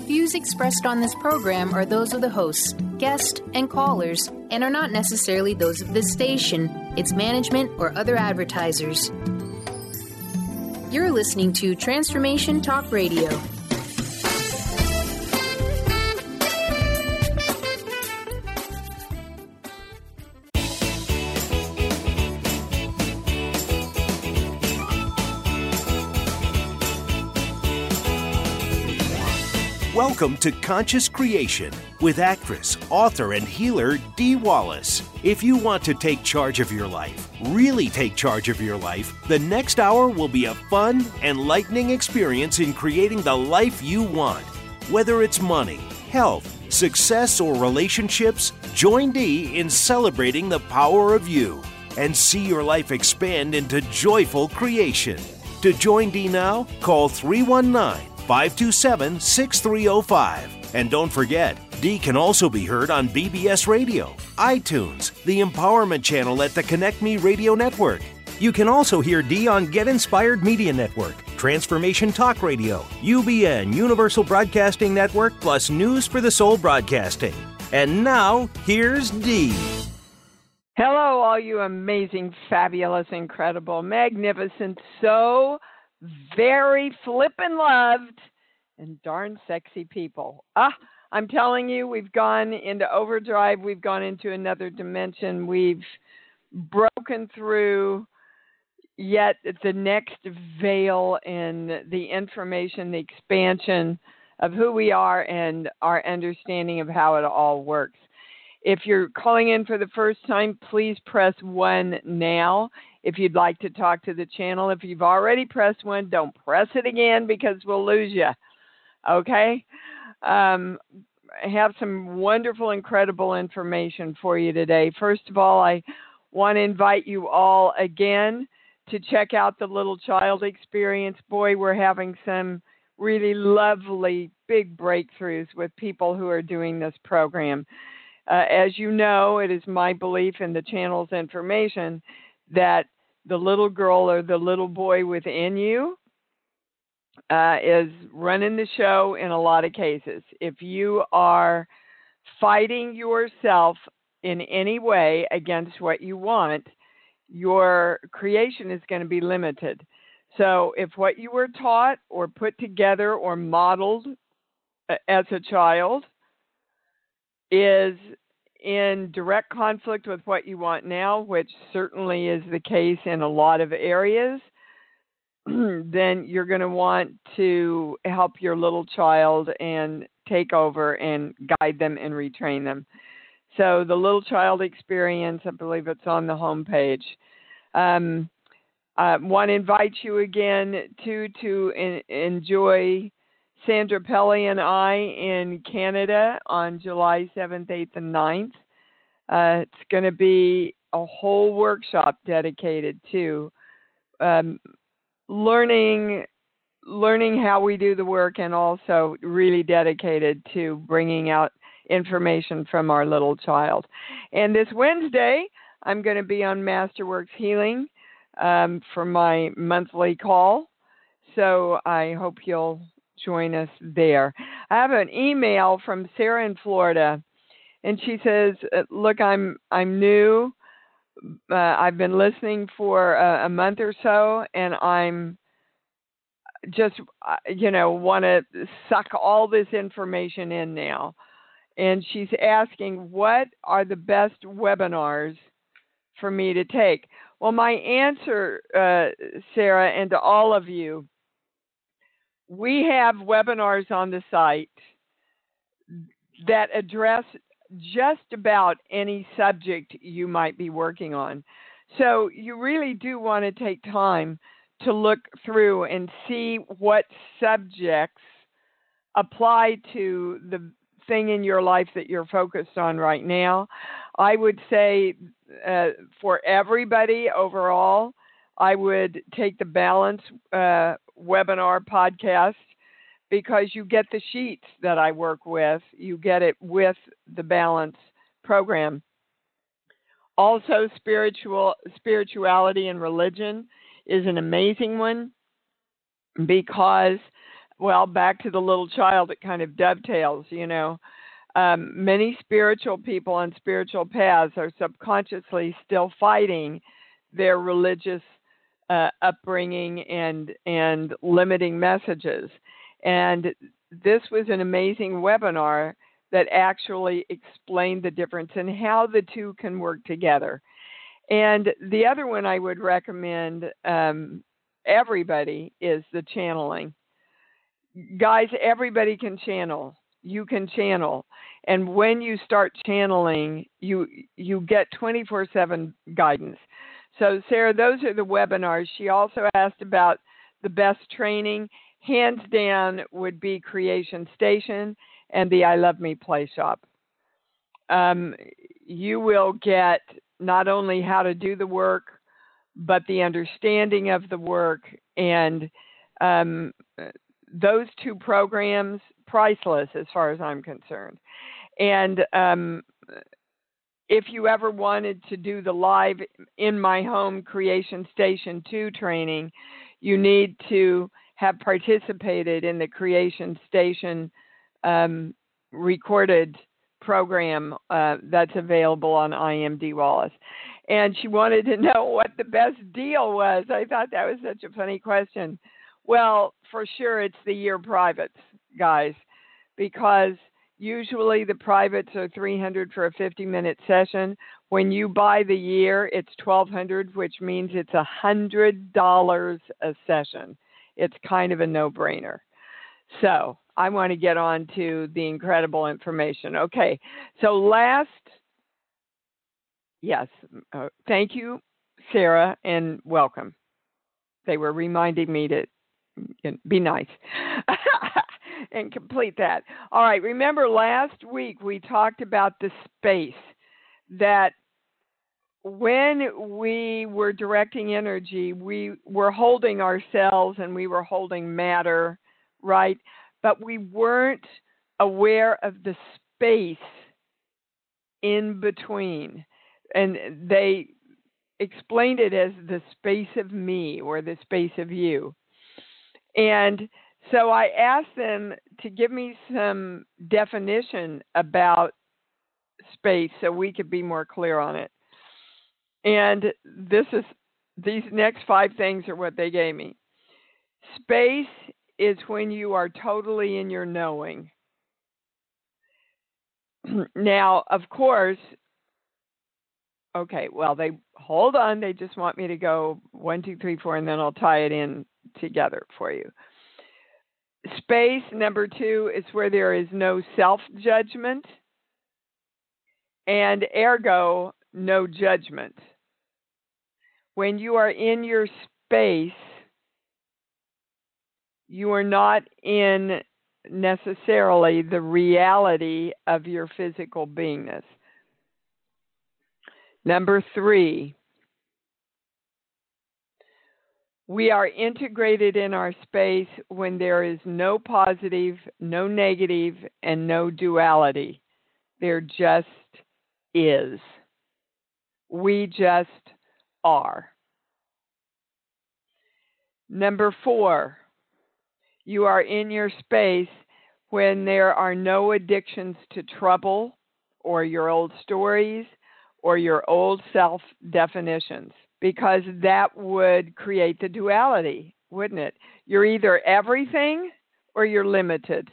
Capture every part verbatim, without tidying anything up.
Views expressed on this program are those of the hosts, guests, and callers, and are not necessarily those of this station, its management, or other advertisers. You're listening to Transformation Talk Radio. Welcome to Conscious Creation with actress, author, and healer Dee Wallace. If you want to take charge of your life, really take charge of your life, the next hour will be a fun, enlightening experience in creating the life you want. Whether it's money, health, success, or relationships, join Dee in celebrating the power of you and see your life expand into joyful creation. To join Dee now, call three one nine, five two seven, six three zero five. And don't forget, Dee can also be heard on B B S Radio, iTunes, the Empowerment Channel at the Connect Me Radio Network. You can also hear Dee on Get Inspired Media Network, Transformation Talk Radio, U B N, Universal Broadcasting Network, plus News for the Soul Broadcasting. And now, here's Dee. Hello, all you amazing, fabulous, incredible, magnificent, so very flippin' loved and darn sexy people. Ah, I'm telling you, we've gone into overdrive. We've gone into another dimension. We've broken through yet the next veil in the information, the expansion of who we are and our understanding of how it all works. If you're calling in for the first time, please press one now. If you'd like to talk to the channel, if you've already pressed one, don't press it again because we'll lose you. Okay? Um, I have some wonderful, incredible information for you today. First of all, I want to invite you all again to check out the Little Child Experience. Boy, we're having some really lovely big breakthroughs with people who are doing this program. Uh, as you know, it is my belief in the channel's information that the little girl or the little boy within you uh, is running the show in a lot of cases. If you are fighting yourself in any way against what you want, your creation is going to be limited. So if what you were taught or put together or modeled uh, as a child is in direct conflict with what you want now, which certainly is the case in a lot of areas, then you're going to want to help your little child and take over and guide them and retrain them. So the Little Child Experience, I believe it's on the homepage. Um, I want to invite you again to, to in, enjoy Sandra Pelly and I in Canada on July seventh, eighth, and ninth. Uh, it's going to be a whole workshop dedicated to um, learning learning how we do the work, and also really dedicated to bringing out information from our little child. And this Wednesday, I'm going to be on Masterworks Healing um, for my monthly call. So I hope you'll join us there. I have an email from Sarah in Florida, and she says, look, I'm I'm new. Uh, I've been listening for a, a month or so, and I'm just, you know, want to suck all this information in now. And she's asking, what are the best webinars for me to take? Well, my answer, uh, Sarah, and to all of you, we have webinars on the site that address just about any subject you might be working on. So you really do want to take time to look through and see what subjects apply to the thing in your life that you're focused on right now. I would say uh, for everybody overall, I would take the Balance uh, webinar podcast, because you get the sheets that I work with. You get it with the Balance program. Also, spiritual spirituality and religion is an amazing one, because well, back to the little child, it kind of dovetails, you know. Um, many spiritual people on spiritual paths are subconsciously still fighting their religious uh, upbringing and and limiting messages. And this was an amazing webinar that actually explained the difference and how the two can work together. And the other one I would recommend um, everybody is the channeling. Guys, everybody can channel. You can channel. And when you start channeling, you you get twenty-four seven guidance. So, Sarah, those are the webinars. She also asked about the best training. Hands down would be Creation Station and the I Love Me Play Shop. Um, you will get not only how to do the work, but the understanding of the work. And um, those two programs, priceless as far as I'm concerned. And um, if you ever wanted to do the live in my home Creation Station two training, you need to have participated in the Creation Station um, recorded program uh, that's available on I M D Wallace. And she wanted to know what the best deal was. I thought that was such a funny question. Well, for sure, it's the year privates, guys, because usually the privates are three hundred dollars for a fifty-minute session. When you buy the year, it's twelve hundred dollars, which means it's one hundred dollars a session. It's kind of a no-brainer. So I want to get on to the incredible information. Okay, so last, yes, uh, thank you, Sarah, and welcome. They were reminding me to be nice and complete that. All right, remember last week we talked about the space that when we were directing energy, we were holding ourselves and we were holding matter, right? But we weren't aware of the space in between. And they explained it as the space of me or the space of you. And so I asked them to give me some definition about space so we could be more clear on it. And this is these next five things are what they gave me. Space is when you are totally in your knowing. Now, of course, okay, well, they hold on. They just want me to go one, two, three, four, and then I'll tie it in together for you. Space, number two, is where there is no self-judgment, and ergo, no judgment. When you are in your space, you are not in necessarily the reality of your physical beingness. Number three, we are integrated in our space when there is no positive, no negative, and no duality. There just is. We just are. Number four, you are in your space when there are no addictions to trouble or your old stories or your old self-definitions, because that would create the duality, wouldn't it? You're either everything or you're limited.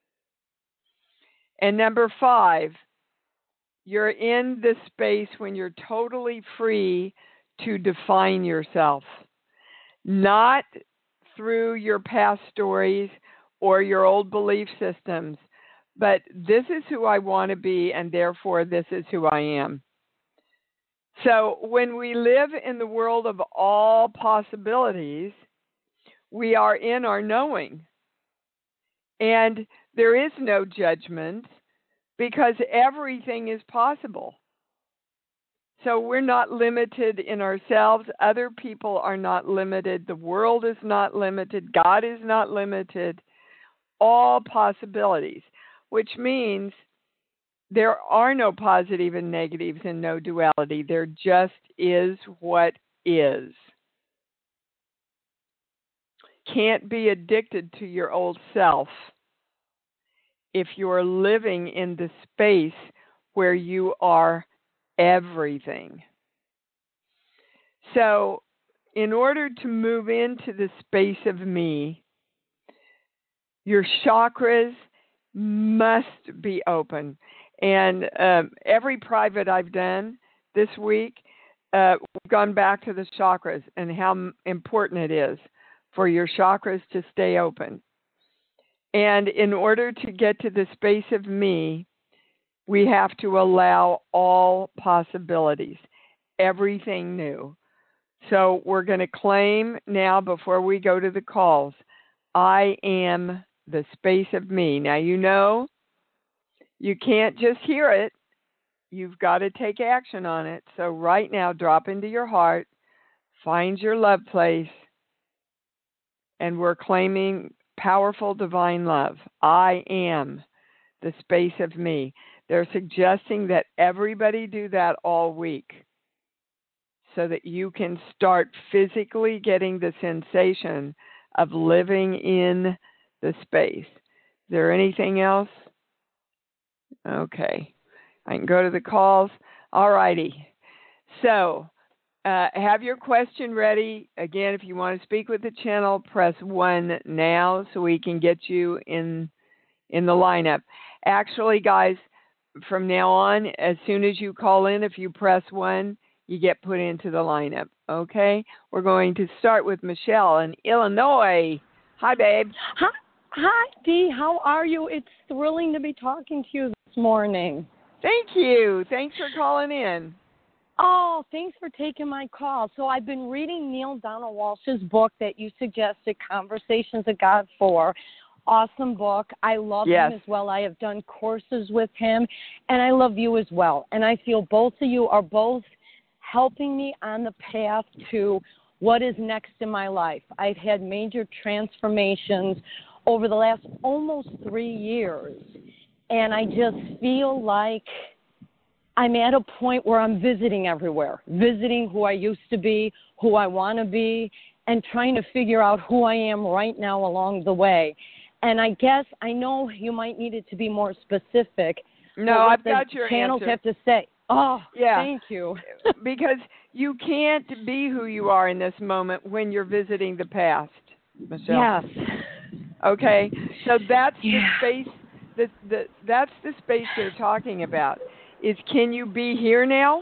And number five, you're in the space when you're totally free to define yourself, not through your past stories or your old belief systems, but this is who I want to be, and therefore this is who I am. So when we live in the world of all possibilities, we are in our knowing. And there is no judgment because everything is possible. So we're not limited in ourselves. Other people are not limited. The world is not limited. God is not limited. All possibilities, which means there are no positive and negatives and no duality. There just is what is. can't be addicted to your old self if you're living in the space where you are everything. So, in order to move into the space of me, your chakras must be open. And um, every private I've done this week, uh, we've gone back to the chakras and how important it is for your chakras to stay open. And in order to get to the space of me, we have to allow all possibilities, everything new. So we're going to claim now, before we go to the calls, I am the space of me. Now, you know, you can't just hear it. You've got to take action on it. So right now, drop into your heart, find your love place, and we're claiming powerful divine love. I am the space of me. They're suggesting that everybody do that all week so that you can start physically getting the sensation of living in the space. Is there anything else? Okay. I can go to the calls. All righty. So, uh, have your question ready. Again, if you want to speak with the channel, press one now so we can get you in in the lineup. Actually, guys, from now on, as soon as you call in, if you press one, you get put into the lineup. Okay? We're going to start with Michelle in Illinois. Hi, babe. Hi, hi, Dee. How are you? It's thrilling to be talking to you this morning. Thank you. Thanks for calling in. Oh, thanks for taking my call. So I've been reading Neil Donald Walsh's book that you suggested, Conversations of God four. Awesome book. I love yes. him as well. I have done courses with him, and I love you as well. And I feel both of you are both helping me on the path to what is next in my life. I've had major transformations over the last almost three years, and I just feel like I'm at a point where I'm visiting everywhere, visiting who I used to be, who I want to be, and trying to figure out who I am right now along the way. And I guess I know you might need it to be more specific. No, I've got your channels answer. have to say. Oh, yeah. Thank you. Because you can't be who you are in this moment when you're visiting the past, Michelle. Yes. Okay, so that's yeah. the space. The, the that's the space they're talking about. Is can you be here now?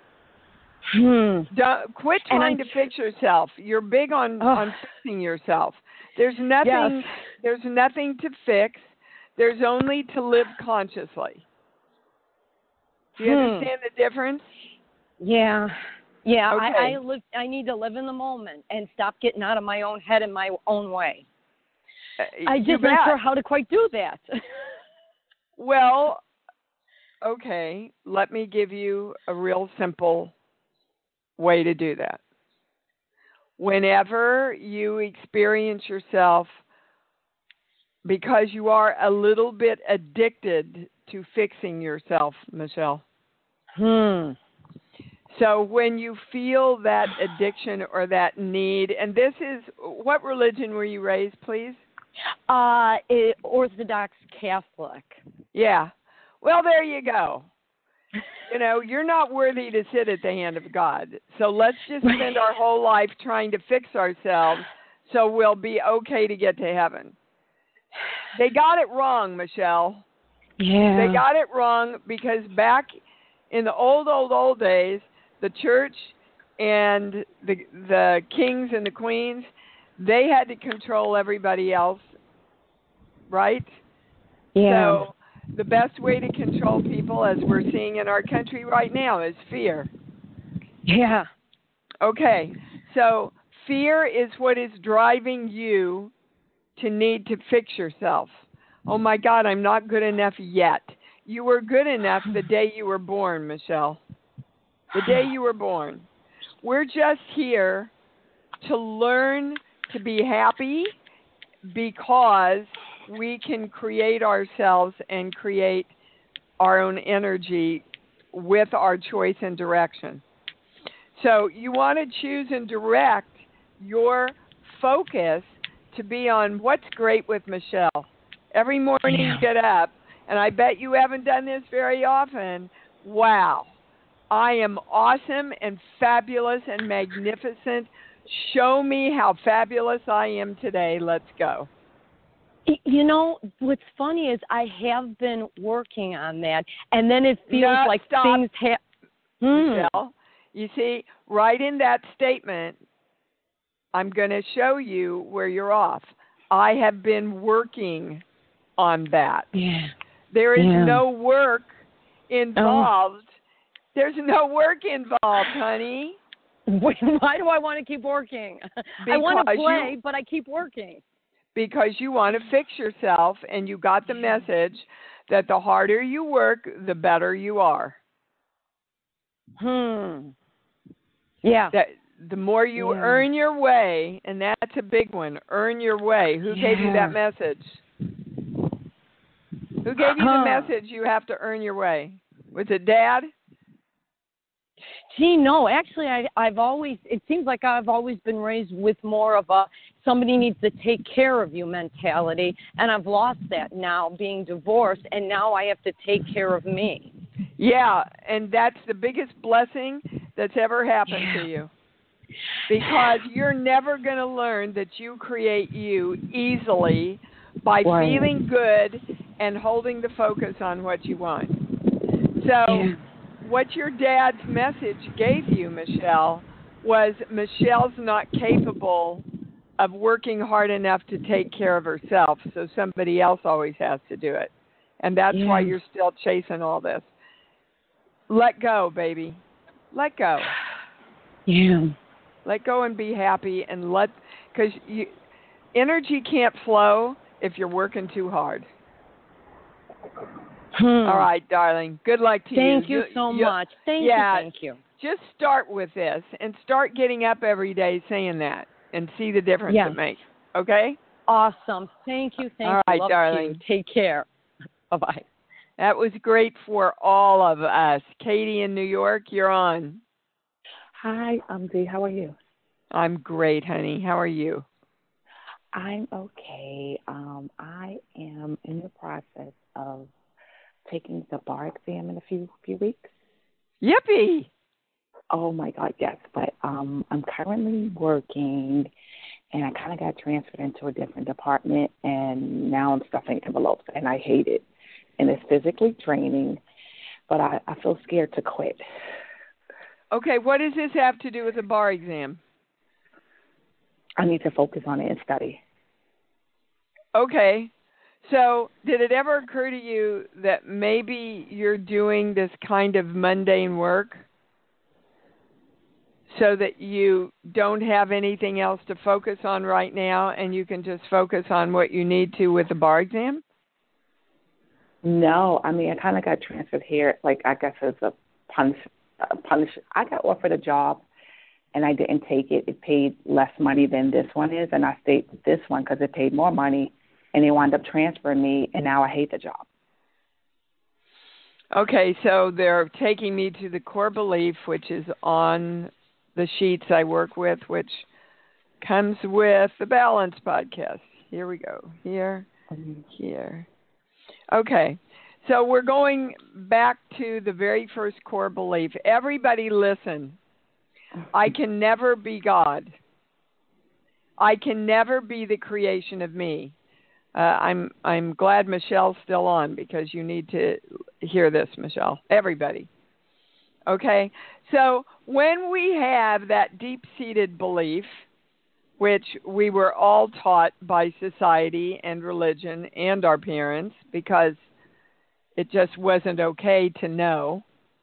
Hmm. Don't, quit trying to fix yourself. You're big on, oh. on fixing yourself. There's nothing. Yes. There's nothing to fix. There's only to live consciously. Do you hmm. understand the difference? Yeah. Yeah. Okay. I, I live. I need to live in the moment and stop getting out of my own head in my own way. Uh, I just not sure how to quite do that. Well. Okay, let me give you a real simple way to do that. Whenever you experience yourself, because you are a little bit addicted to fixing yourself, Michelle. Hmm. So when you feel that addiction or that need, and this is, what religion were you raised, please? Uh, it, Orthodox Catholic. Yeah. Well, there you go. You know, you're not worthy to sit at the hand of God. So let's just spend our whole life trying to fix ourselves so we'll be okay to get to heaven. They got it wrong, Michelle. Yeah. They got it wrong because back in the old, old, old days, the church and the the kings and the queens, they had to control everybody else, right? Yeah. So the best way to control people, as we're seeing in our country right now, is fear. Yeah. Okay, so fear is what is driving you to need to fix yourself. Oh, my God, I'm not good enough yet. You were good enough the day you were born, Michelle. The day you were born. We're just here to learn to be happy because we can create ourselves and create our own energy with our choice and direction. So you want to choose and direct your focus to be on What's Great with Michelle. Every morning Yeah. you get up, and I bet you haven't done this very often. Wow. I am awesome and fabulous and magnificent. Show me how fabulous I am today. Let's go. You know, what's funny is I have been working on that, and then it feels No, like stop. things have. Hmm. Michelle, you see, right in that statement, I'm going to show you where you're off. I have been working on that. Yeah. There is Yeah. no work involved. Oh. There's no work involved, honey. Why do I want to keep working? I want to play, you, but I keep working. Because you want to fix yourself, and you got the message that the harder you work, the better you are. Hmm. Yeah. That the more you yeah. earn your way, and that's a big one, earn your way. Who yeah. gave you that message? Who gave you the message you have to earn your way? Was it Dad? Gee, no. Actually, I, I've always, it seems like I've always been raised with more of a somebody needs to take care of you mentality, and I've lost that now being divorced, and now I have to take care of me. Yeah, and that's the biggest blessing that's ever happened yeah. to you. Because you're never going to learn that you create you easily by right. feeling good and holding the focus on what you want. So yeah. what your dad's message gave you, Michelle, was Michelle's not capable of working hard enough to take care of herself, so somebody else always has to do it. And that's yeah. why you're still chasing all this. Let go, baby. Let go. Yeah. Let go and be happy, and let, because you, energy can't flow if you're working too hard. Hmm. All right, darling. Good luck to Thank you. you so you, much. Thank yeah, you. Thank you. Just start with this and start getting up every day saying that and see the difference yes. it makes. Okay? Awesome. Thank you. Thank all right, you. Love darling. You. Take care. Bye-bye. That was great for all of us. Katie in New York, you're on. Hi, I'm Dee. How are you? I'm great, honey. How are you? I'm okay. Um, I am in the process of taking the bar exam in a few few weeks. Yippee! Oh my God, yes. But um, I'm currently working, and I kind of got transferred into a different department, and now I'm stuffing envelopes, and I hate it. And it's physically draining, but I, I feel scared to quit. Okay, what does this have to do with the bar exam? I need to focus on it and study. Okay. So did it ever occur to you that maybe you're doing this kind of mundane work so that you don't have anything else to focus on right now and you can just focus on what you need to with the bar exam? No, I mean, I kind of got transferred here, like I guess as a punish, uh, punish. I got offered a job, and I didn't take it. It paid less money than this one is, and I stayed with this one because it paid more money, and they wound up transferring me, and now I hate the job. Okay, so they're taking me to the core belief, which is on the sheets I work with, which comes with the Balance podcast. Here we go. Here, Mm-hmm. here. Okay, so we're going back to the very first core belief. Everybody listen. I can never be God. I can never be the creation of me. Uh, I'm I'm glad Michelle's still on because you need to hear this, Michelle. Everybody. Okay? So when we have that deep-seated belief, which we were all taught by society and religion and our parents because it just wasn't okay to know,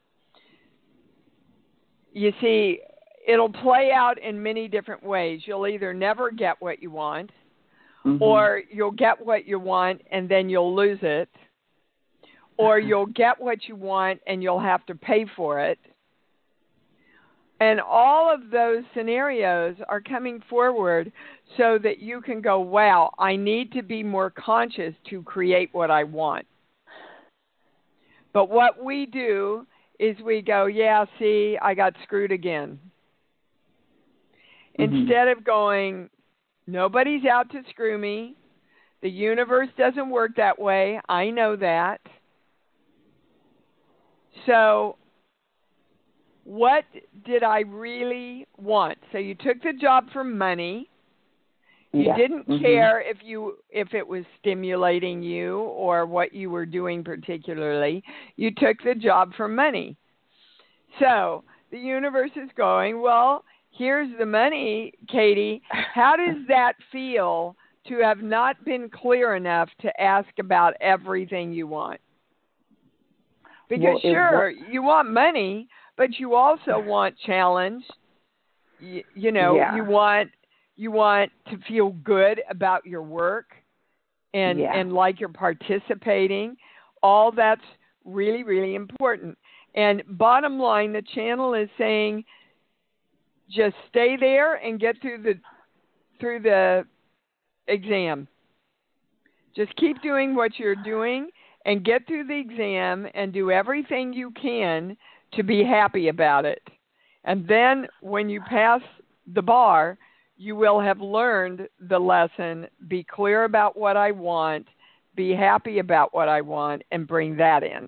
you see, it'll play out in many different ways. You'll either never get what you want, mm-hmm. or you'll get what you want and then you'll lose it, or you'll get what you want and you'll have to pay for it. And all of those scenarios are coming forward so that you can go, wow, I need to be more conscious to create what I want. But what we do is we go, yeah, see, I got screwed again. Mm-hmm. Instead of going, Nobody's out to screw me. The universe doesn't work that way. I know that. So what did I really want? So you took the job for money. You yeah. didn't mm-hmm. care if you if it was stimulating you or what you were doing particularly. You took the job for money. So the universe is going, well, here's the money, Katie. How does that feel to have not been clear enough to ask about everything you want? Because well, sure, you want money, but you also want challenge. You, you know, yeah. you want you want to feel good about your work and yeah. and like you're participating. All that's really, really important. And bottom line, the channel is saying just stay there and get through the through the exam. Just keep doing what you're doing and get through the exam and do everything you can to be happy about it. And then when you pass the bar, you will have learned the lesson, be clear about what I want, be happy about what I want, and bring that in.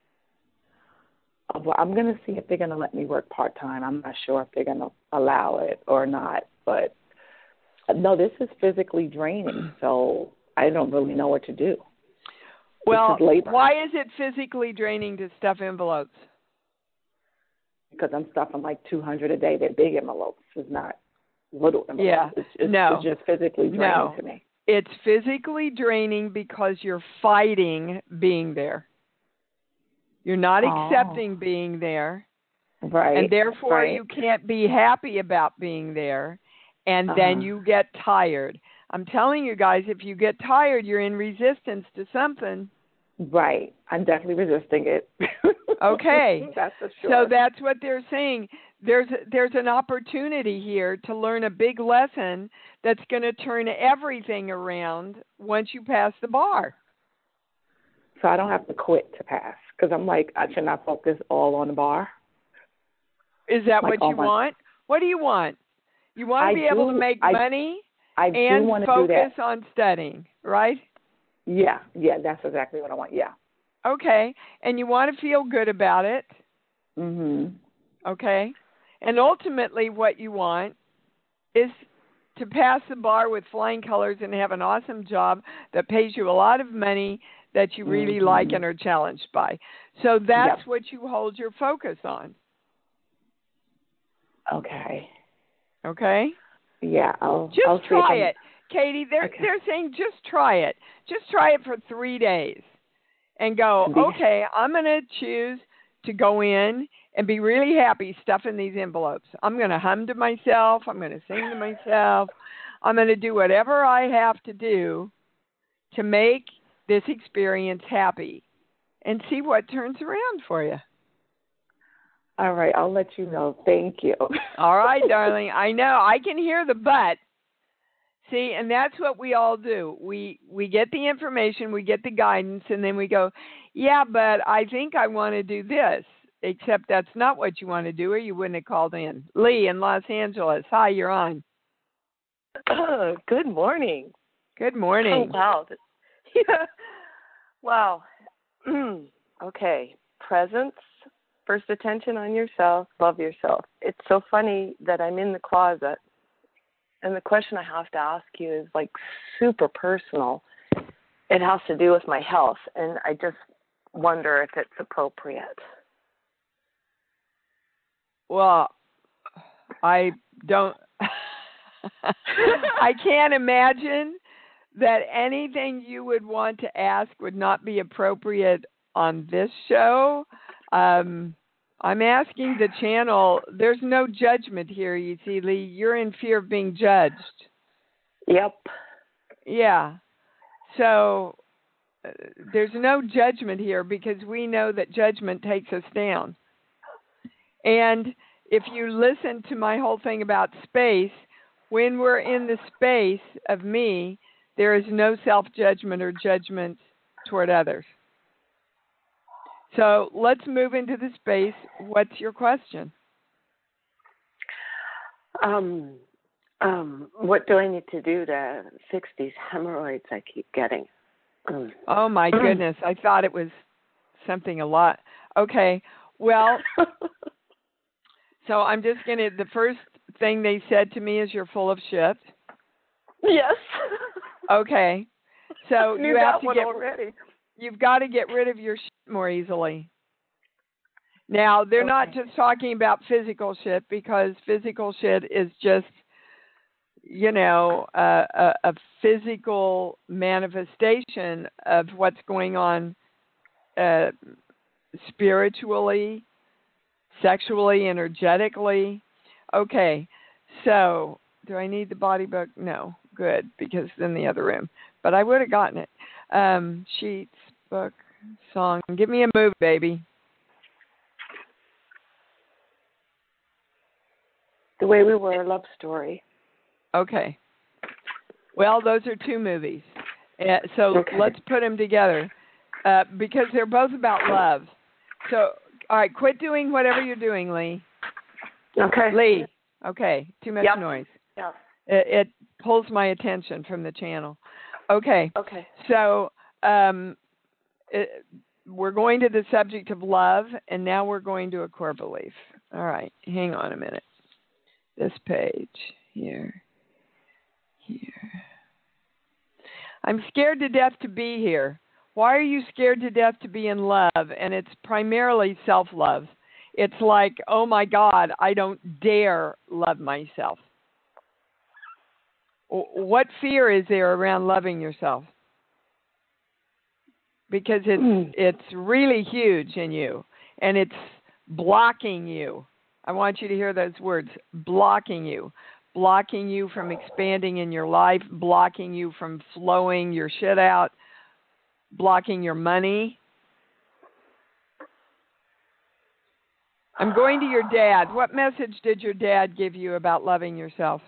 Well, I'm going to see if they're going to let me work part-time. I'm not sure if they're going to allow it or not. But, no, this is physically draining, so I don't really know what to do. Well, why is it physically draining to stuff envelopes? Because I'm stuffing like two hundred a day. They're big envelopes. It's not little envelopes. Yeah, it's, it's, no. It's just physically draining no. to me. It's physically draining because you're fighting being there. You're not oh. accepting being there. Right. And therefore right. you can't be happy about being there. And uh-huh. then you get tired. I'm telling you guys, if you get tired, you're in resistance to something. Right. I'm definitely resisting it. Okay. That's for sure. So that's what they're saying. There's there's an opportunity here to learn a big lesson that's going to turn everything around once you pass the bar. So I don't have to quit to pass because I'm like, I should not focus all on the bar. Is that like what you my... want? What do you want? You want to I be do, able to make I, money I and do want to focus do that. on studying, right? Yeah, yeah, that's exactly what I want, yeah. Okay, and you want to feel good about it. Mhm. Okay, and ultimately what you want is to pass the bar with flying colors and have an awesome job that pays you a lot of money that you really mm-hmm. like and are challenged by. So that's yep. what you hold your focus on. Okay. Okay? Yeah, I'll just I'll try it. Katie, they're okay. they're saying just try it. Just try it for three days and go, okay, I'm going to choose to go in and be really happy stuffing these envelopes. I'm going to hum to myself. I'm going to sing to myself. I'm going to do whatever I have to do to make this experience happy and see what turns around for you. All right, I'll let you know. Thank you. All right, darling. I know. I can hear the but. See, and that's what we all do. We we get the information, we get the guidance, and then we go, yeah, but I think I want to do this, except that's not what you want to do or you wouldn't have called in. Lee in Los Angeles. Hi, you're on. Uh, good morning. Good morning. Oh, wow. Yeah. Wow. Okay. Presence. First attention on yourself. Love yourself. It's so funny that I'm in the closet. And the question I have to ask you is like super personal. It has to do with my health. And I just wonder if it's appropriate. Well, I don't, I can't imagine that anything you would want to ask would not be appropriate on this show. Um, I'm asking the channel, there's no judgment here, you see, Lee. You're in fear of being judged. Yep. Yeah. So uh, there's no judgment here because we know that judgment takes us down. And if you listen to my whole thing about space, when we're in the space of me, there is no self-judgment or judgment toward others. So let's move into the space. What's your question? Um, Um, what do I need to do to fix these hemorrhoids I keep getting? Mm. Oh, my goodness. I thought it was something a lot. Okay. Well, so I'm just going to, the first thing they said to me is you're full of shit. Yes. Okay. So I knew you have that to one get, already. you've got to get rid of your shit more easily. Now, they're Okay. not just talking about physical shit, because physical shit is just, you know, uh, a, a physical manifestation of what's going on uh, spiritually, sexually, energetically. Okay, so do I need the body book? No, good, because it's in the other room. But I would have gotten it. Um, sheets, book, song. Give me a movie, baby. The Way We Were, Love Story. Okay. Well, those are two movies. Uh, so Okay. let's put them together uh, because they're both about love. So, all right, quit doing whatever you're doing, Lee. Okay. Lee, okay, too much Yep. noise. Yeah. It, it pulls my attention from the channel. Okay. Okay. So um, it, we're going to the subject of love, and now we're going to a core belief. All right, hang on a minute. This page here, here. I'm scared to death to be here. Why are you scared to death to be in love? And it's primarily self-love. It's like, oh my God, I don't dare love myself. What fear is there around loving yourself? Because it's mm. it's really huge in you, and it's blocking you. I want you to hear those words, blocking you. Blocking you from expanding in your life, blocking you from flowing your shit out, blocking your money. I'm going to your dad. What message did your dad give you about loving yourself?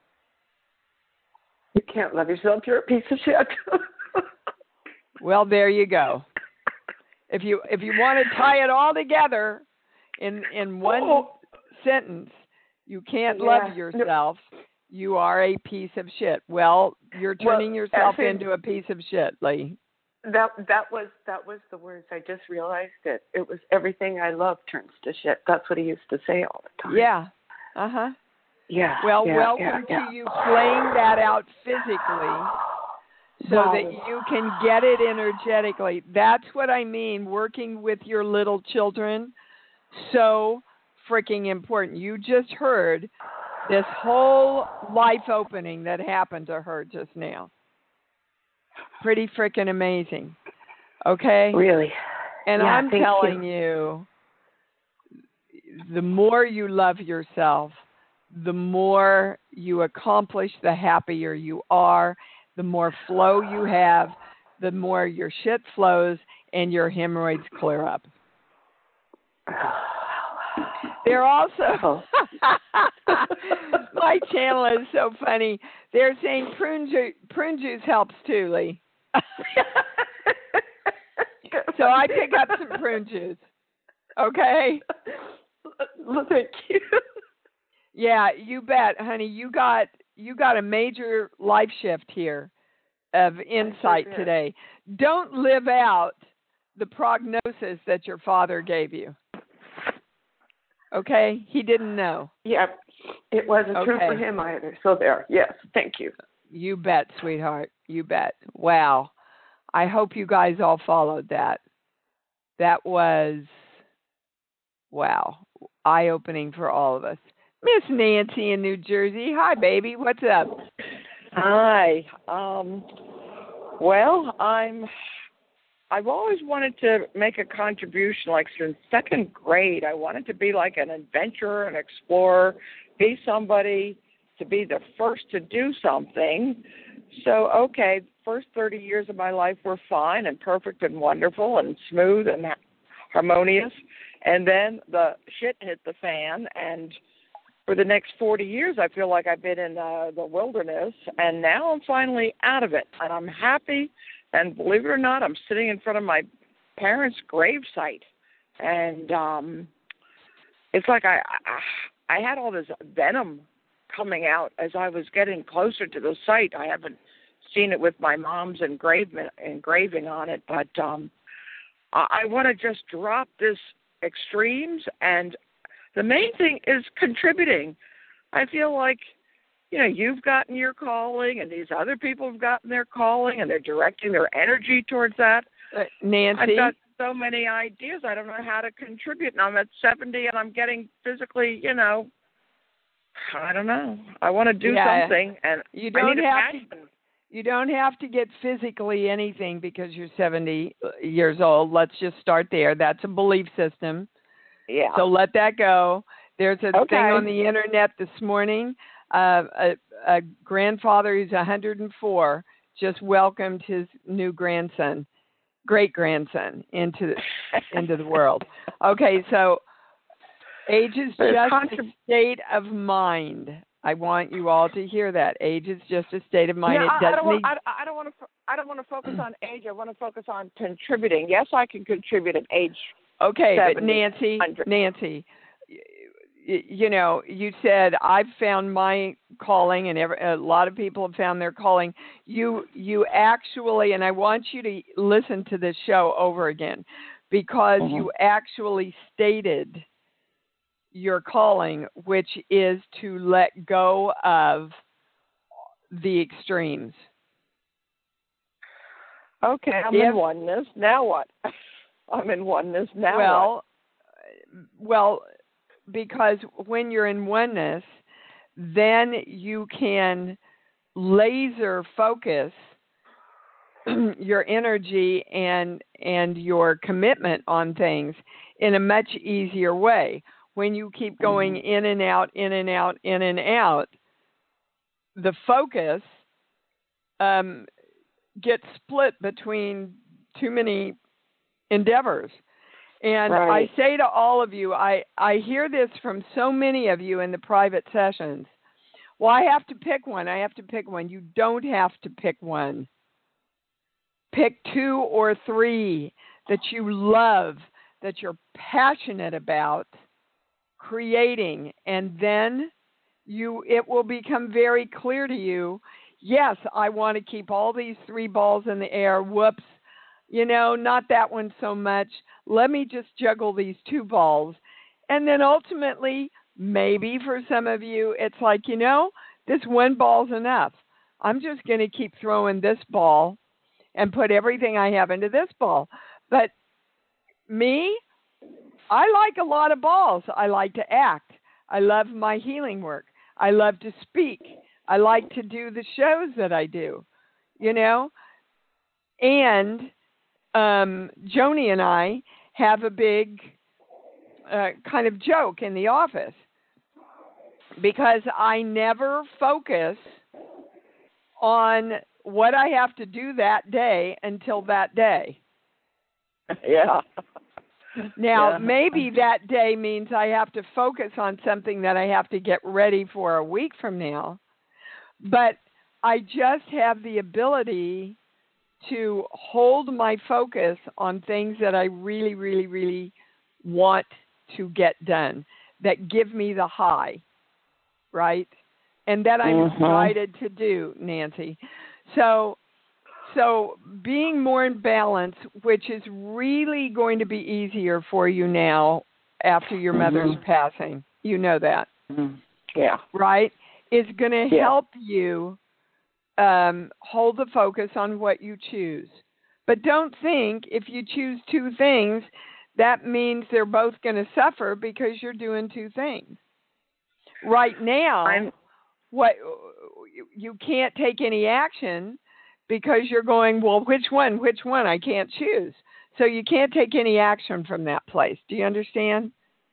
You can't love yourself. You're a piece of shit. Well, there you go. If you if you want to tie it all together in in one oh. sentence, you can't yeah. love yourself. No. You are a piece of shit. Well, you're turning well, yourself actually, into a piece of shit, Lee. That that was that was the words. I just realized it. It was everything I love turns to shit. That's what he used to say all the time. Yeah. Uh huh. Yeah. Well, yeah, welcome yeah, to yeah. you playing that out physically, so wow. that you can get it energetically. That's what I mean. Working with your little children, so freaking important. You just heard this whole life opening that happened to her just now. Pretty freaking amazing. Okay? Really? And yeah, I'm telling you. you, the more you love yourself, the more you accomplish, the happier you are, the more flow you have, the more your shit flows, and your hemorrhoids clear up. They're also, my channel is so funny. They're saying prune juice, prune juice helps too, Lee. So I pick up some prune juice. Okay? Well, thank you. Yeah, you bet, honey. You got you got a major life shift here of insight today. Don't live out the prognosis that your father gave you. Okay? He didn't know. Yeah, it wasn't okay. true for him either. So there. Yes, thank you. You bet, sweetheart. You bet. Wow. I hope you guys all followed that. That was, wow, eye-opening for all of us. Miss Nancy in New Jersey. Hi, baby. What's up? Hi. Um, well, I'm. I've always wanted to make a contribution. Like since second grade, I wanted to be like an adventurer, an explorer, be somebody to be the first to do something. So, okay, first thirty years of my life were fine and perfect and wonderful and smooth and harmonious. And then the shit hit the fan, and for the next forty years, I feel like I've been in uh, the wilderness, and now I'm finally out of it, and I'm happy, and believe it or not, I'm sitting in front of my parents' gravesite, and um, it's like I, I I had all this venom coming out as I was getting closer to the site. I haven't seen it with my mom's engraving engraving on it, but um, I, I want to just drop this extremes, and the main thing is contributing. I feel like, you know, you've gotten your calling, and these other people have gotten their calling, and they're directing their energy towards that. Uh, Nancy? I've got so many ideas. I don't know how to contribute, and I'm at seventy, and I'm getting physically, you know, I don't know. I want to do yeah, something, and you don't I need a have passion. to. You don't have to get physically anything because you're seventy years old. Let's just start there. That's a belief system. Yeah. So let that go. There's a Okay. thing on the internet this morning. Uh, a, a grandfather who's one hundred four just welcomed his new grandson, great grandson, into into the world. Okay, so age is just a state of mind. I want you all to hear that. Age is just a state of mind. No, it I, doesn't I don't want. need... I, I don't want to. I don't want to focus on age. I want to focus on contributing. Yes, I can contribute at age. Okay, seventy, but Nancy, one hundred. Nancy, you know, you said I've found my calling, and every, a lot of people have found their calling. You, you actually, and I want you to listen to this show over again, because mm-hmm. you actually stated your calling, which is to let go of the extremes. Okay, I'm if, in oneness. Now what? I'm in oneness. Now well, what? Well, because when you're in oneness, then you can laser focus your energy and and your commitment on things in a much easier way. When you keep going mm-hmm. in and out, in and out, in and out, the focus um, gets split between too many endeavors. And right. I say to all of you, I, I hear this from so many of you in the private sessions. Well, I have to pick one. I have to pick one. You don't have to pick one. Pick two or three that you love, that you're passionate about creating, and then you it will become very clear to you, yes, I want to keep all these three balls in the air. Whoops. You know, not that one so much. Let me just juggle these two balls. And then ultimately, maybe for some of you, it's like, you know, this one ball's enough. I'm just going to keep throwing this ball and put everything I have into this ball. But me, I like a lot of balls. I like to act. I love my healing work. I love to speak. I like to do the shows that I do, you know. And um, Joni and I have a big uh, kind of joke in the office because I never focus on what I have to do that day until that day. Yeah. Now, yeah. maybe that day means I have to focus on something that I have to get ready for a week from now. But I just have the ability to hold my focus on things that I really, really, really want to get done, that give me the high, right? And that I'm mm-hmm. excited to do, Nancy. So, so being more in balance, which is really going to be easier for you now after your mm-hmm. mother's passing, you know that, mm-hmm. yeah, right? Is going to yeah. help you um, hold the focus on what you choose. But don't think if you choose two things, that means they're both going to suffer because you're doing two things. Right now, I'm... what you can't take any action because you're going, well, which one, which one? I can't choose. So you can't take any action from that place. Do you understand?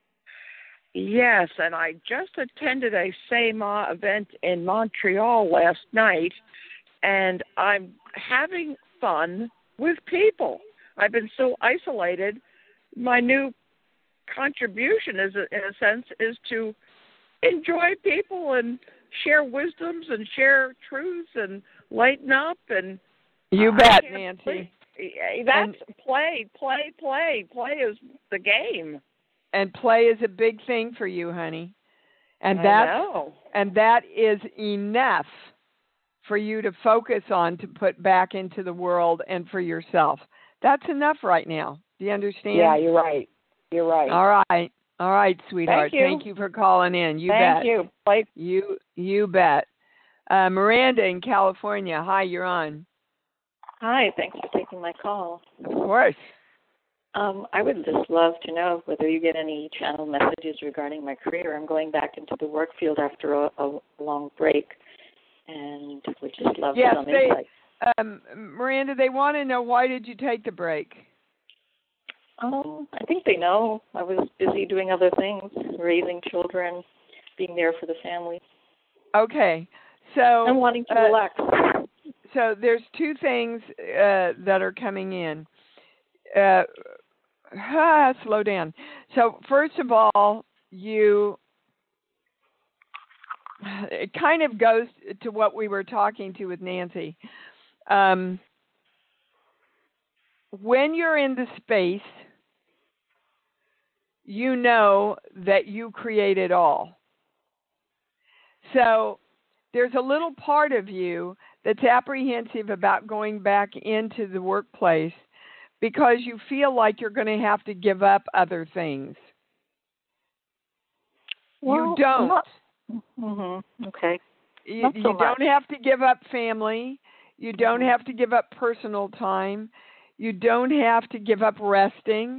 Yes, and I just attended a SEMA event in Montreal last night, and I'm having fun with people. I've been so isolated. My new contribution, is, in a sense, is to enjoy people and share wisdoms and share truths and lighten up. And you uh, bet, Nancy. That's and, play, play, play. Play is the game. And play is a big thing for you, honey. And I that's know. and that is enough for you to focus on to put back into the world and for yourself. That's enough right now. Do you understand? Yeah, you're right. You're right. All right. All right, sweetheart. Thank you. Thank you for calling in. You Thank bet. you. Bye. You you bet. Uh, Miranda in California. Hi, you're on. Hi, thanks for taking my call. Of course. Um, I would just love to know whether you get any channel messages regarding my career. I'm going back into the work field after a, a long break, and would just love yes, some they, insight. Um, Miranda, they want to know, why did you take the break? Um, I think they know. I was busy doing other things, raising children, being there for the family. Okay. So I'm wanting to uh, relax. So there's two things uh, that are coming in. Uh, ah, slow down. So first of all, you it kind of goes to what we were talking to with Nancy. Um, when you're in the space, you know that you create it all. So there's a little part of you that's apprehensive about going back into the workplace because you feel like you're going to have to give up other things. Well, you don't. Not, mm-hmm, okay. You, not so you don't much. have to give up family. You don't mm-hmm. have to give up personal time. You don't have to give up resting.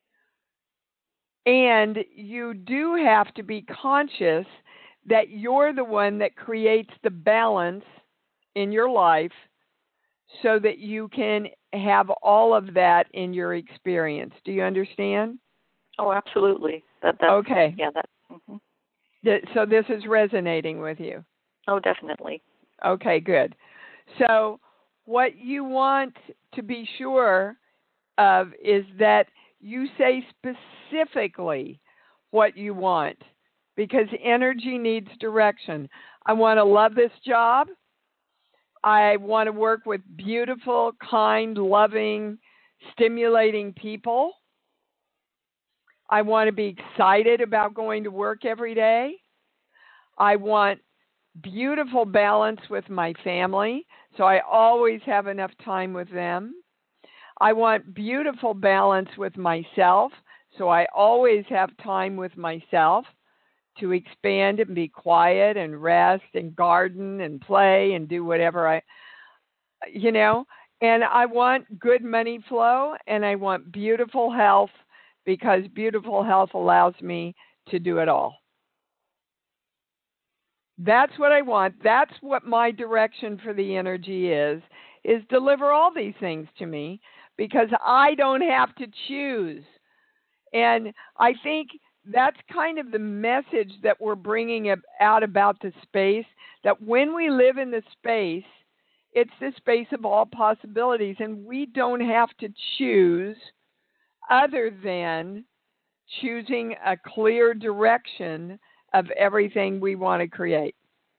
And you do have to be conscious that you're the one that creates the balance in your life so that you can have all of that in your experience. Do you understand? Oh, absolutely. That that's, okay. Yeah, that. Mm-hmm. So this is resonating with you? Oh, definitely. Okay, good. So what you want to be sure of is that you say specifically what you want, because energy needs direction. I want to love this job. I want to work with beautiful, kind, loving, stimulating people. I want to be excited about going to work every day. I want beautiful balance with my family, so I always have enough time with them. I want beautiful balance with myself, so I always have time with myself to expand and be quiet and rest and garden and play and do whatever I, you know, and I want good money flow, and I want beautiful health, because beautiful health allows me to do it all. That's what I want. That's what my direction for the energy is, is deliver all these things to me, because I don't have to choose. And I think that's kind of the message that we're bringing out about the space, that when we live in the space, it's the space of all possibilities, and we don't have to choose other than choosing a clear direction of everything we want to create.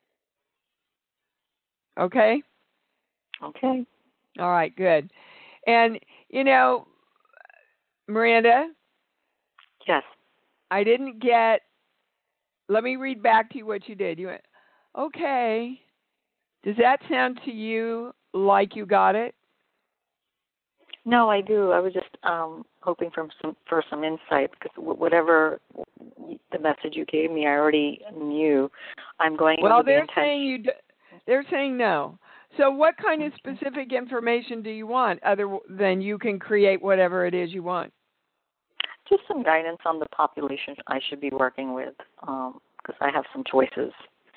Okay? Okay. All right, good. And, you know, Miranda? Yes. I didn't get, let me read back to you what you did. You went, okay. Does that sound to you like you got it? No, I do. I was just um, hoping for some for some insight, because whatever the message you gave me, I already knew. I'm going. Well, they're the intention- saying you. D- they're saying no. So, what kind of specific information do you want, other than you can create whatever it is you want? Just some guidance on the population I should be working with, because um, I have some choices.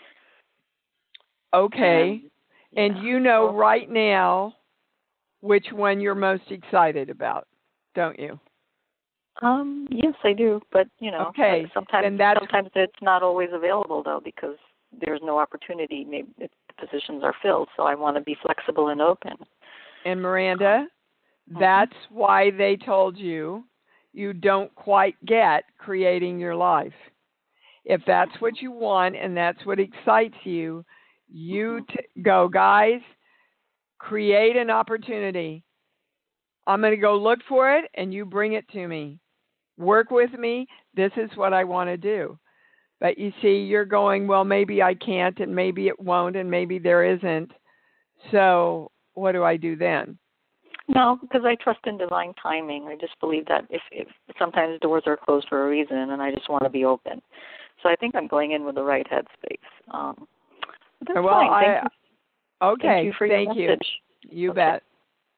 Okay, and, and yeah. you know well, right now which one you're most excited about, don't you? Um, yes, I do, but you know, okay. sometimes that's... sometimes it's not always available though, because there's no opportunity. Maybe the positions are filled, so I want to be flexible and open. And Miranda, mm-hmm. that's why they told you you don't quite get creating your life. If that's what you want and that's what excites you, you t- go, guys, create an opportunity. I'm going to go look for it, and you bring it to me. Work with me. This is what I want to do. But you see, you're going, well, maybe I can't, and maybe it won't, and maybe there isn't. So what do I do then? No, because I trust in divine timing. I just believe that if, if sometimes doors are closed for a reason, and I just want to be open. So I think I'm going in with the right headspace. Um, but that's well, fine. I, Thank you. okay, thank you. For thank your you. You okay. bet.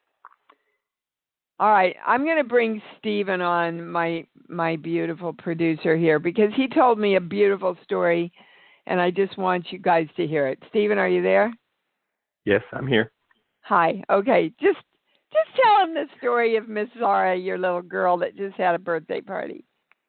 All right, I'm going to bring Stephen on, my my beautiful producer here, because he told me a beautiful story, and I just want you guys to hear it. Stephen, are you there? Yes, I'm here. Hi. Okay, just just tell him the story of Miss Zara, your little girl that just had a birthday party.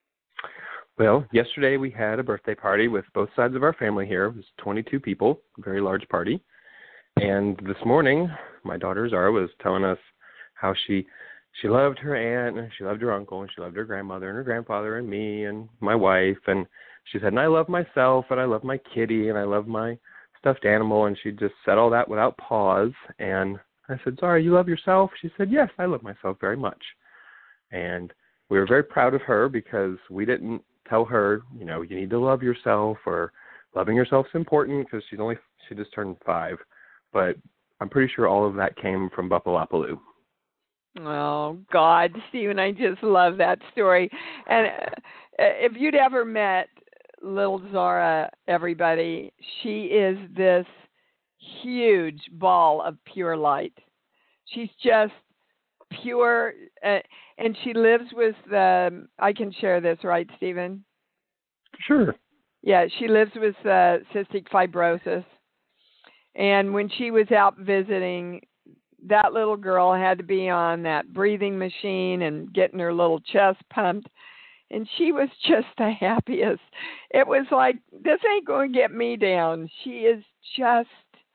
Well, yesterday we had a birthday party with both sides of our family here. It was twenty-two people, a very large party. And this morning, my daughter Zara was telling us how she She loved her aunt, and she loved her uncle, and she loved her grandmother and her grandfather and me and my wife. And she said, and I love myself, and I love my kitty, and I love my stuffed animal. And she just said all that without pause. And I said, Zara, you love yourself? She said, yes, I love myself very much. And we were very proud of her because we didn't tell her, you know, you need to love yourself, or loving yourself is important, because she's only, she just turned five. But I'm pretty sure all of that came from Buffalopaloo. Oh, God, Stephen, I just love that story. And uh, if you'd ever met little Zara, everybody, she is this huge ball of pure light. She's just pure, uh, and she lives with, the, I can share this, right, Stephen? Sure. Yeah, she lives with uh, cystic fibrosis. And when she was out visiting, that little girl had to be on that breathing machine and getting her little chest pumped. And she was just the happiest. It was like, this ain't going to get me down. She is just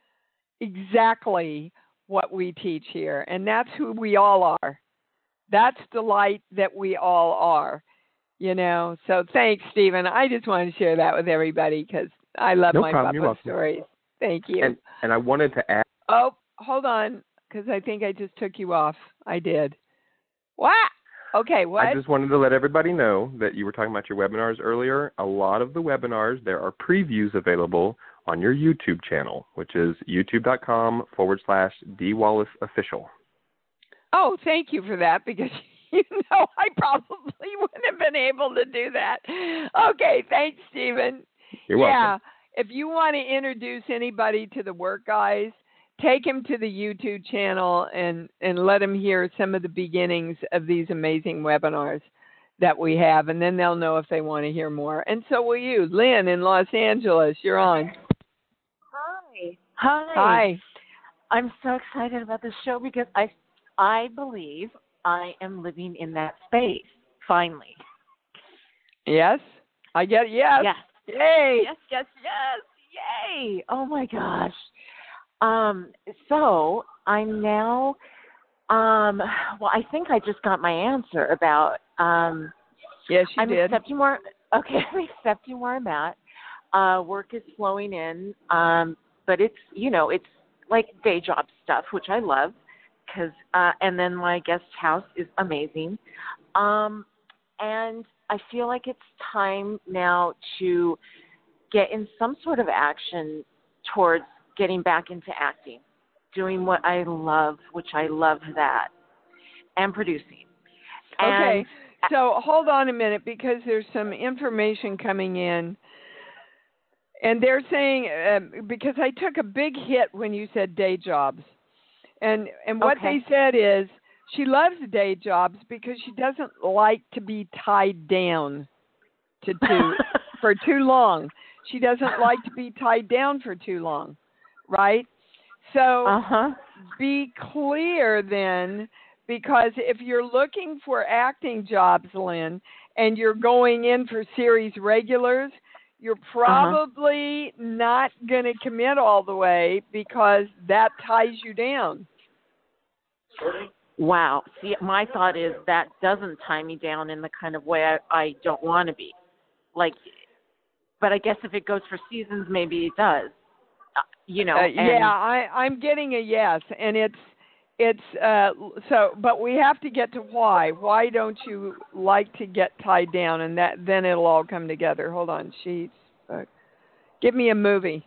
exactly what we teach here. And that's who we all are. That's the light that we all are, you know. So thanks, Stephen. I just wanted to share that with everybody because I love no my Papa stories. Thank you. And, and I wanted to add. Oh, hold on. Because I think I just took you off. I did. What? Okay, what? I just wanted to let everybody know that you were talking about your webinars earlier. A lot of the webinars, there are previews available on your YouTube channel, which is youtube.com forward slash D Wallace Official. Oh, thank you for that, because you know I probably wouldn't have been able to do that. Okay, thanks, Stephen. You're yeah, welcome. If you want to introduce anybody to the work, guys, take him to the YouTube channel and, and let him hear some of the beginnings of these amazing webinars that we have, and then they'll know if they want to hear more. And so will you. Lynn in Los Angeles, you're on. Hi. Hi. Hi. I'm so excited about this show because I, I believe I am living in that space, finally. Yes? I get yes. Yes. Yay. Yes, yes, yes. Yay. Oh, my gosh. Um, so I'm now, um, well, I think I just got my answer about, um, yes, you I'm did. accepting where, okay, I'm accepting where I'm at. Uh, work is flowing in, um, but it's, you know, it's like day job stuff, which I love, cause, uh, and then my guest house is amazing. Um, and I feel like it's time now to get in some sort of action towards getting back into acting, doing what I love, which I love that, and producing. Okay, and, so hold on a minute, because there's some information coming in, and they're saying, uh, because I took a big hit when you said day jobs, and and what okay. they said is she loves day jobs because she doesn't like to be tied down to, to for too long. She doesn't like to be tied down for too long. Right? So uh-huh. be clear then, because if you're looking for acting jobs, Lynn, and you're going in for series regulars, you're probably uh-huh. not going to commit all the way because that ties you down. Wow. See, my thought is that doesn't tie me down in the kind of way I, I don't want to be. Like, but I guess if it goes for seasons, maybe it does. You know, uh, and yeah, I, I'm getting a yes, and it's it's uh, so. But we have to get to why. Why don't you like to get tied down, and that then it'll all come together. Hold on, sheets book. Give me a movie.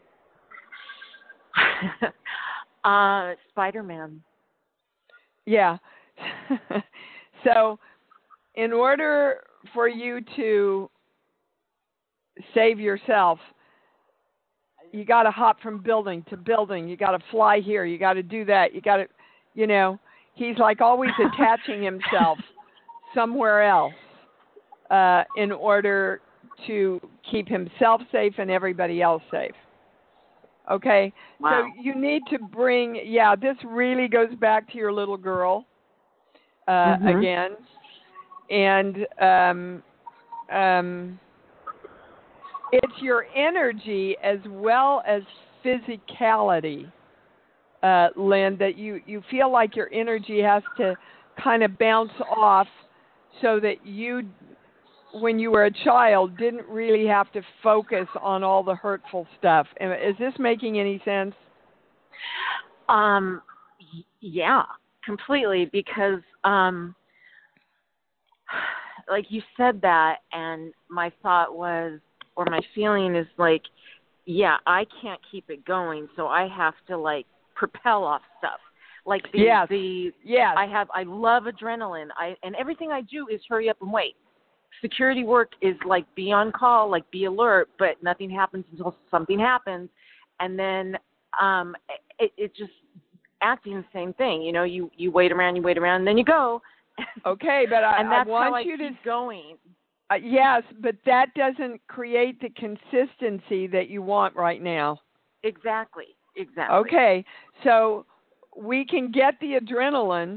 uh, Spider-Man. Yeah. So, in order for you to save yourself, you got to hop from building to building. You got to fly here. You got to do that. You got to, you know, he's like always attaching himself somewhere else uh, in order to keep himself safe and everybody else safe. Okay? Wow. So you need to bring, yeah, this really goes back to your little girl uh, mm-hmm. again. And um, um, it's your energy as well as physicality, uh, Lynn, that you, you feel like your energy has to kind of bounce off so that you, when you were a child, didn't really have to focus on all the hurtful stuff. Is this making any sense? Um, yeah, completely, because um, like you said that, and my thought was, or my feeling is like, yeah, I can't keep it going, so I have to like propel off stuff. Like the, yes. the yes. I have, I love adrenaline. I and everything I do is hurry up and wait. Security work is like be on call, like be alert, but nothing happens until something happens, and then um, it, it just acting the same thing. You know, you you wait around, you wait around, and then you go. Okay, but I, and that's I want how I you keep to going. Uh, yes, but that doesn't create the consistency that you want right now. Exactly. Exactly. Okay, so we can get the adrenaline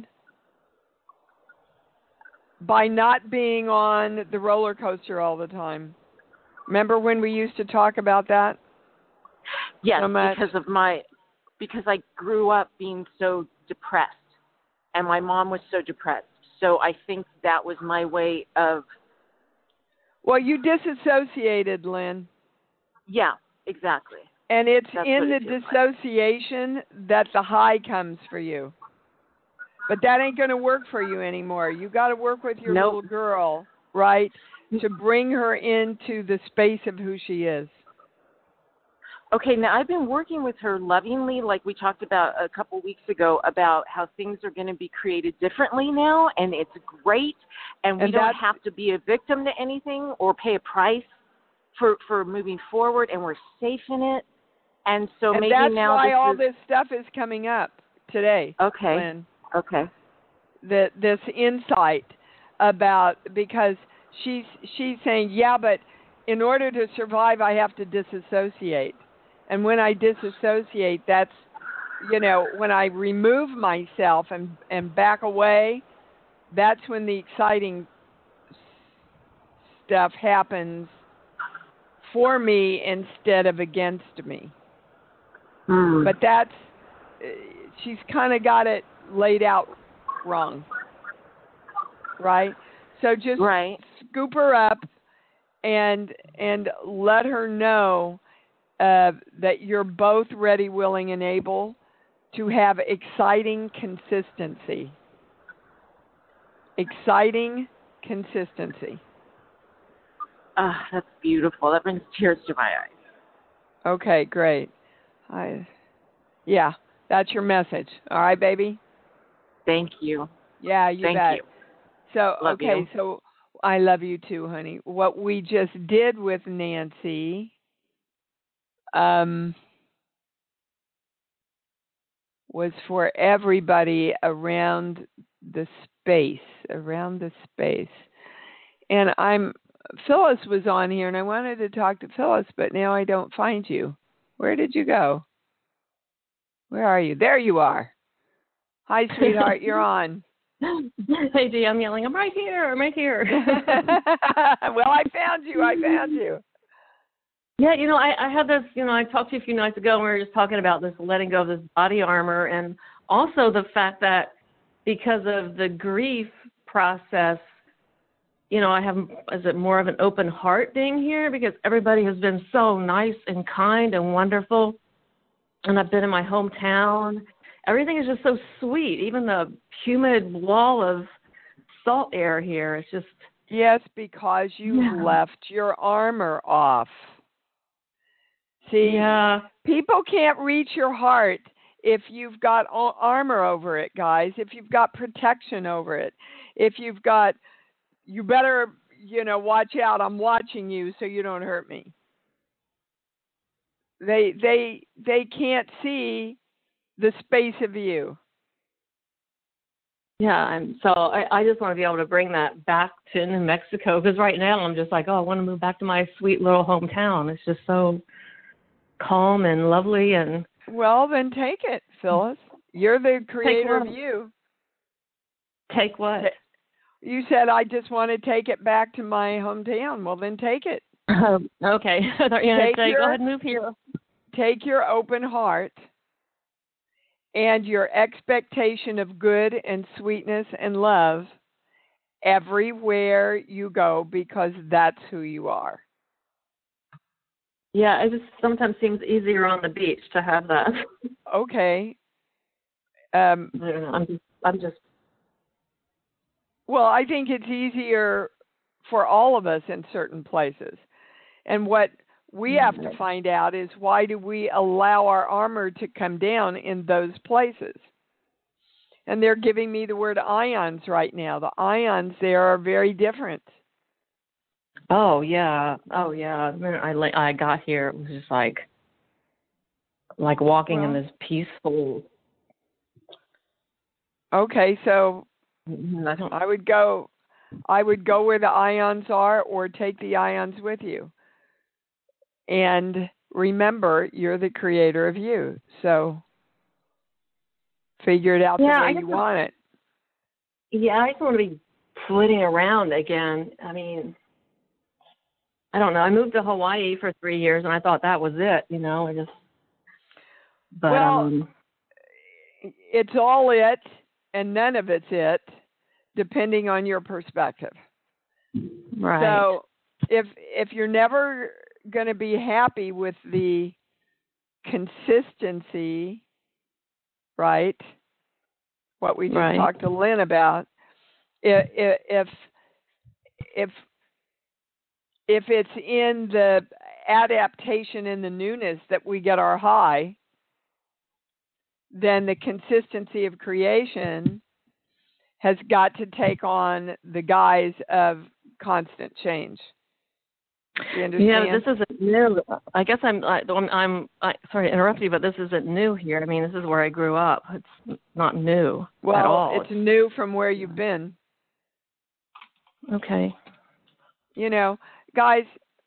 by not being on the roller coaster all the time. Remember when we used to talk about that? Yes, so because of my, because I grew up being so depressed, and my mom was so depressed. So I think that was my way of. Well, you disassociated, Lynn. Yeah, exactly. And it's That's in the it dissociation like. that the high comes for you. But that ain't going to work for you anymore. You got to work with your nope. little girl, right, to bring her into the space of who she is. Okay, now I've been working with her lovingly, like we talked about a couple weeks ago, about how things are going to be created differently now, and it's great, and we and don't have to be a victim to anything or pay a price for, for moving forward, and we're safe in it. And so and maybe that's now why this all is... this stuff is coming up today. Okay. Lynn. Okay. The, this insight about, because she's she's saying, yeah, but in order to survive, I have to disassociate. And when I disassociate, that's, you know, when I remove myself and, and back away, that's when the exciting stuff happens for me instead of against me. Hmm. But that's, she's kind of got it laid out wrong, right? So just right. scoop her up and and let her know uh, that you're both ready, willing, and able to have exciting consistency. Exciting consistency. Ah, oh, that's beautiful. That brings tears to my eyes. Okay, great. I, yeah, that's your message. All right, baby? Thank you. Yeah, you Thank bet. you. So, love okay, you. so I love you too, honey. What we just did with Nancy um, was for everybody around the space, around the space. And I'm, Phyllis was on here, and I wanted to talk to Phyllis, but now I don't find you. Where did you go? Where are you? There you are. Hi, sweetheart. You're on. Hey, Dee, I'm yelling. I'm right here. I'm right here. Well, I found you. I found you. Yeah, you know, I, I had this, you know, I talked to you a few nights ago, and we were just talking about this letting go of this body armor, and also the fact that because of the grief process, you know, I have, is it more of an open heart being here? Because everybody has been so nice and kind and wonderful. And I've been in my hometown. Everything is just so sweet. Even the humid wall of salt air here. It's just. Yes, because you yeah. left your armor off. See, yeah. people can't reach your heart if you've got armor over it, guys. If you've got protection over it. If you've got, you better, you know, watch out. I'm watching you so you don't hurt me. They they they can't see the space of you. Yeah, and so I, I just want to be able to bring that back to New Mexico, because right now I'm just like, oh, I want to move back to my sweet little hometown. It's just so calm and lovely. And well, then take it, Phyllis. You're the creator of you. Take what? You said I just want to take it back to my hometown. Well, then take it. Um, okay. I thought you were going to say, your, go ahead and move here. Take your open heart and your expectation of good and sweetness and love everywhere you go, because that's who you are. Yeah, it just sometimes seems easier on the beach to have that. Okay. Um, I don't know. I'm just, I'm just. Well, I think it's easier for all of us in certain places. And what we have to find out is, why do we allow our armor to come down in those places? And they're giving me the word ions right now. The ions there are very different. Oh yeah, oh yeah. The minute I I got here, it was just like like walking well, in this peaceful. Okay, so I, don't... I would go, I would go where the ions are, or take the ions with you. And remember, you're the creator of you. So figure it out yeah, the way I you just, want it. Yeah, I just want to be flitting around again. I mean, I don't know. I moved to Hawaii for three years, and I thought that was it. You know, I just. But, well, um, it's all it, and none of it's it, depending on your perspective. Right. So if if you're never going to be happy with the consistency, right? What we just right. talked to Lynn about. If if if if it's in the adaptation and the newness that we get our high, then the consistency of creation has got to take on the guise of constant change. You understand? Yeah, this isn't new. I guess I'm. I, I'm. I'm I, sorry to interrupt you, but this isn't new here. I mean, this is where I grew up. It's not new well, at all. It's new from where you've been. Okay. You know, guys,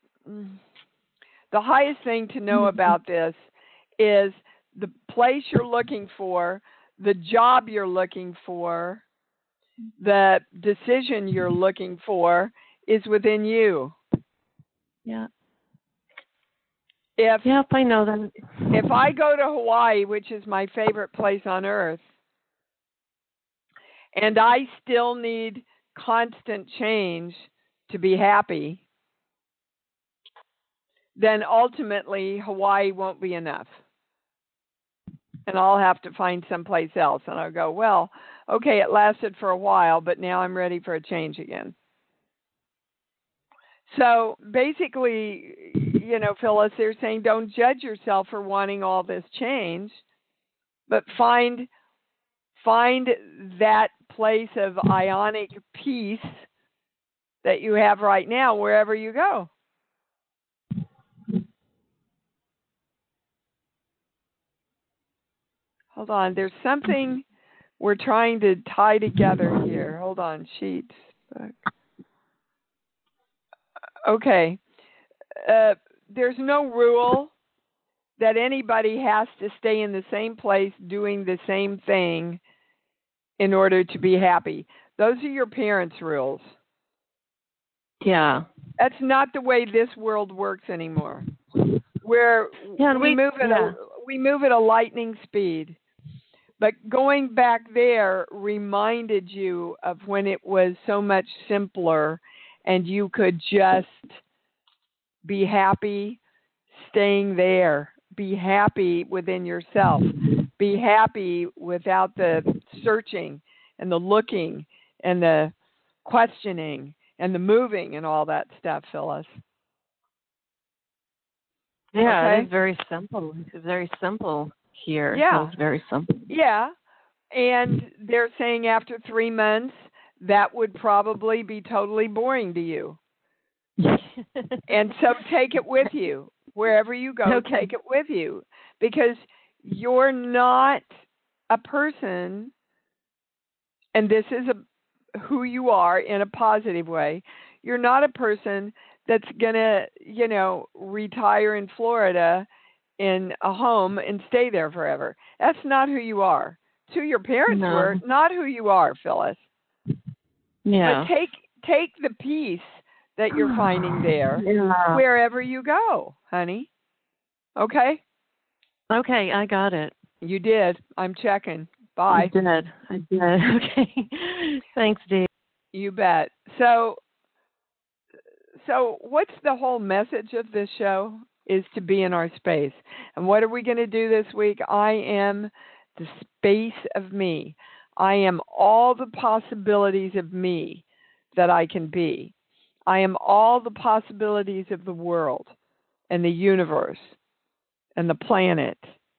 the highest thing to know about this is the place you're looking for, the job you're looking for, the decision you're looking for is within you. Yeah. If, yep, I know that. If I go to Hawaii, which is my favorite place on earth, and I still need constant change to be happy, then ultimately Hawaii won't be enough. And I'll have to find someplace else. And I'll go, well, okay, it lasted for a while, but now I'm ready for a change again. So basically, you know, Phyllis, they're saying don't judge yourself for wanting all this change, but find find that place of ionic peace that you have right now wherever you go. Hold on, there's something we're trying to tie together here. Hold on, sheets. Okay. Uh, there's no rule that anybody has to stay in the same place doing the same thing in order to be happy. Those are your parents' rules. Yeah. That's not the way this world works anymore. Where yeah, we, we move at yeah. a we move at a lightning speed. But going back there reminded you of when it was so much simpler and you could just be happy staying there. Be happy within yourself. Be happy without the searching and the looking and the questioning and the moving and all that stuff, Phyllis. Yeah, okay? it is very simple. It's very simple here. Yeah. It's very simple. Yeah. And they're saying after three months, that would probably be totally boring to you. And so take it with you. Wherever you go, Okay. take it with you. Because you're not a person, and this is a, who you are in a positive way. You're not a person that's going to, you know, retire in Florida in a home and stay there forever. That's not who you are. It's who your parents No. were, not who you are, Phyllis. Yeah. But take take the peace that you're finding there Yeah. wherever you go, honey. Okay? Okay, I got it. You did. I'm checking. I Bye. did. I did. Okay. Thanks, Dee. You bet. So so what's the whole message of this show? Is to be in our space. And what are we going to do this week? I am the space of me. I am all the possibilities of me that I can be. I am all the possibilities of the world and the universe and the planet.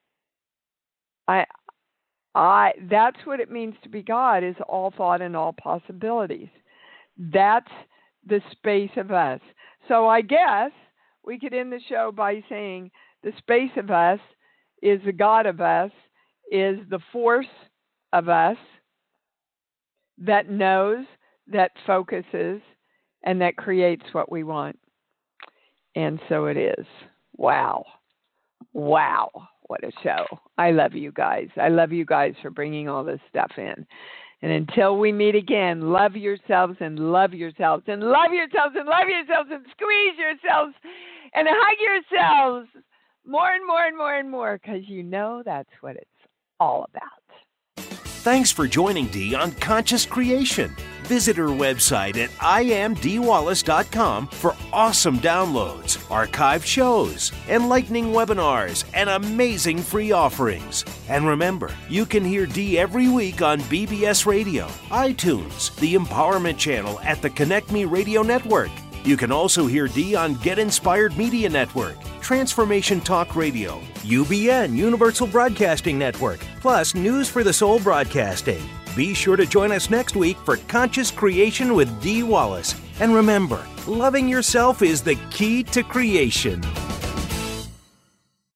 I I that's what it means to be God, is all thought and all possibilities. That's the space of us. So I guess we could end the show by saying the space of us is the God of us, is the force of us that knows, that focuses, and that creates what we want. And so it is. Wow. Wow. What a show. I love you guys. I love you guys for bringing all this stuff in. And until we meet again, love yourselves and love yourselves and love yourselves and love yourselves and squeeze yourselves and hug yourselves more and more and more and more, because you know that's what it's all about. Thanks for joining Dee on Conscious Creation. Visit her website at I am dee wallace dot com for awesome downloads, archived shows, enlightening webinars, and amazing free offerings. And remember, you can hear Dee every week on B B S Radio, iTunes, the Empowerment Channel at the Connect Me Radio Network. You can also hear Dee on Get Inspired Media Network, Transformation Talk Radio, U B N Universal Broadcasting Network, plus News for the Soul Broadcasting. Be sure to join us next week for Conscious Creation with Dee Wallace. And remember, loving yourself is the key to creation.